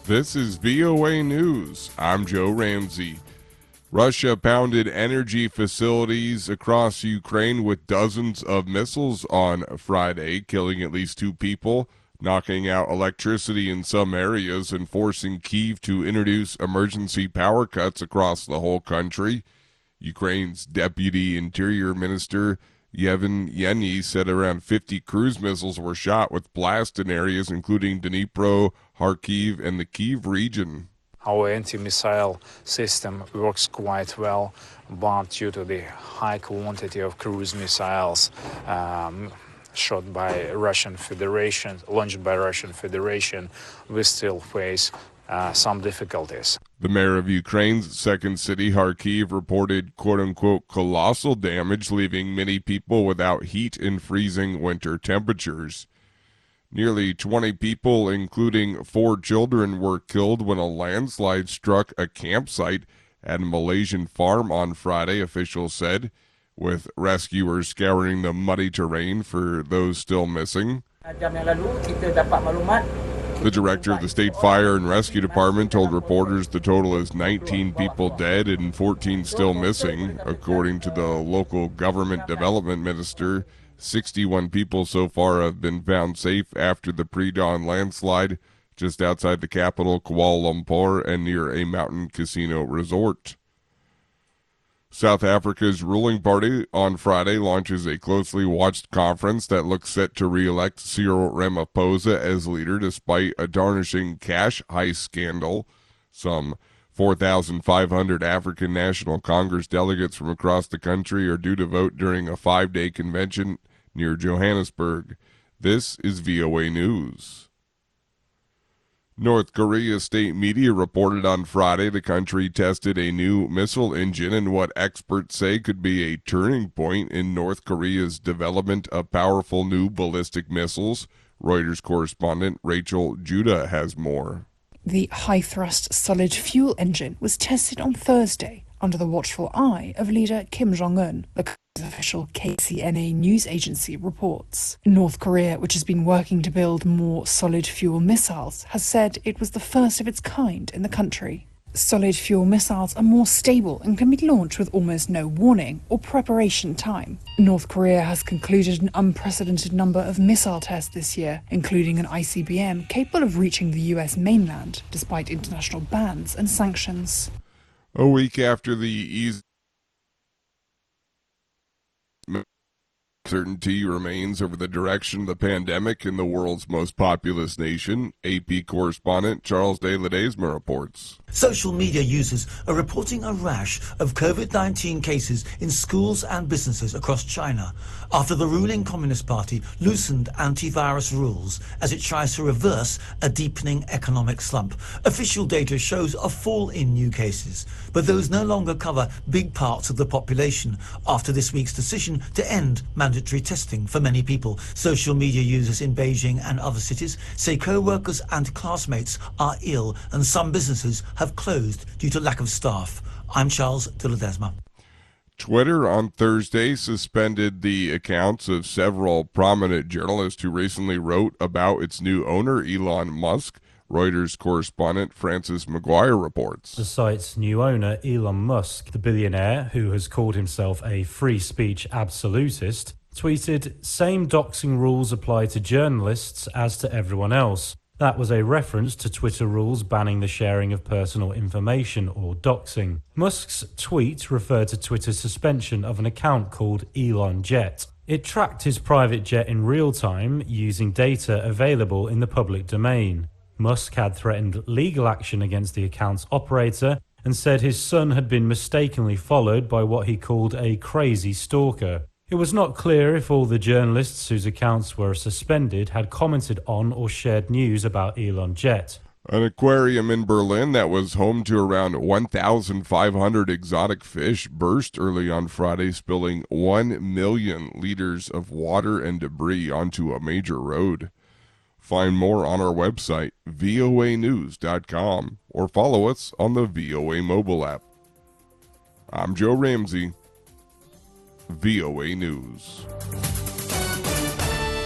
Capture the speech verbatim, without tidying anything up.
This is V O A News. I'm Joe Ramsey. Russia pounded energy facilities across Ukraine with dozens of missiles on Friday, killing at least two people, knocking out electricity in some areas, and forcing Kyiv to introduce emergency power cuts across the whole country. Ukraine's Deputy Interior Minister Yevhen Yeny said around fifty cruise missiles were shot with blast in areas including Dnipro, Kharkiv, and the Kyiv region. Our anti-missile system works quite well, but due to the high quantity of cruise missiles um, shot by Russian Federation, launched by Russian Federation, we still face uh, some difficulties. The mayor of Ukraine's second city, Kharkiv, reported quote-unquote colossal damage, leaving many people without heat in freezing winter temperatures. Nearly twenty people, including four children, were killed when a landslide struck a campsite at a Malaysian farm on Friday, officials said, with rescuers scouring the muddy terrain for those still missing. The director of the State Fire and Rescue Department told reporters the total is nineteen people dead and fourteen still missing. According to the local government development minister, sixty-one people so far have been found safe after the pre-dawn landslide just outside the capital, Kuala Lumpur, and near a mountain casino resort. South Africa's ruling party on Friday launches a closely watched conference that looks set to re-elect Cyril Ramaphosa as leader despite a tarnishing cash heist scandal. Some four thousand five hundred African National Congress delegates from across the country are due to vote during a five-day convention near Johannesburg. This is V O A News. North Korea state media reported on Friday the country tested a new missile engine in what experts say could be a turning point in North Korea's development of powerful new ballistic missiles. Reuters correspondent Rachel Judah has more. The high-thrust solid-fuel engine was tested on Thursday under the watchful eye of leader Kim Jong-un, the official K C N A news agency reports. North Korea, which has been working to build more solid-fuel missiles, has said it was the first of its kind in the country. Solid-fuel missiles are more stable and can be launched with almost no warning or preparation time. North Korea has concluded an unprecedented number of missile tests this year, including an I C B M capable of reaching the U S mainland, despite international bans and sanctions. A week after the easy uncertainty remains over the direction of the pandemic in the world's most populous nation, A P correspondent Charles de Ledesma reports. Social media users are reporting a rash of COVID nineteen cases in schools and businesses across China after the ruling Communist Party loosened antivirus rules as it tries to reverse a deepening economic slump. Official data shows a fall in new cases, but those no longer cover big parts of the population after this week's decision to end mandatory testing for many people. Social media users in Beijing and other cities say co-workers and classmates are ill and some businesses have closed due to lack of staff. I'm Charles de Ledesma. Twitter on Thursday suspended the accounts of several prominent journalists who recently wrote about its new owner, Elon Musk. Reuters correspondent Francis McGuire reports. The site's new owner, Elon Musk, the billionaire who has called himself a free speech absolutist, tweeted, "Same doxing rules apply to journalists as to everyone else." That was a reference to Twitter rules banning the sharing of personal information, or doxing. Musk's tweet referred to Twitter's suspension of an account called Elon Jet. It tracked his private jet in real time using data available in the public domain. Musk had threatened legal action against the account's operator and said his son had been mistakenly followed by what he called a crazy stalker. It was not clear if all the journalists whose accounts were suspended had commented on or shared news about Elon Jet. An aquarium in Berlin that was home to around one thousand five hundred exotic fish burst early on Friday, spilling one million liters of water and debris onto a major road. Find more on our website, V O A news dot com, or follow us on the V O A mobile app. I'm Joe Ramsey, V O A News.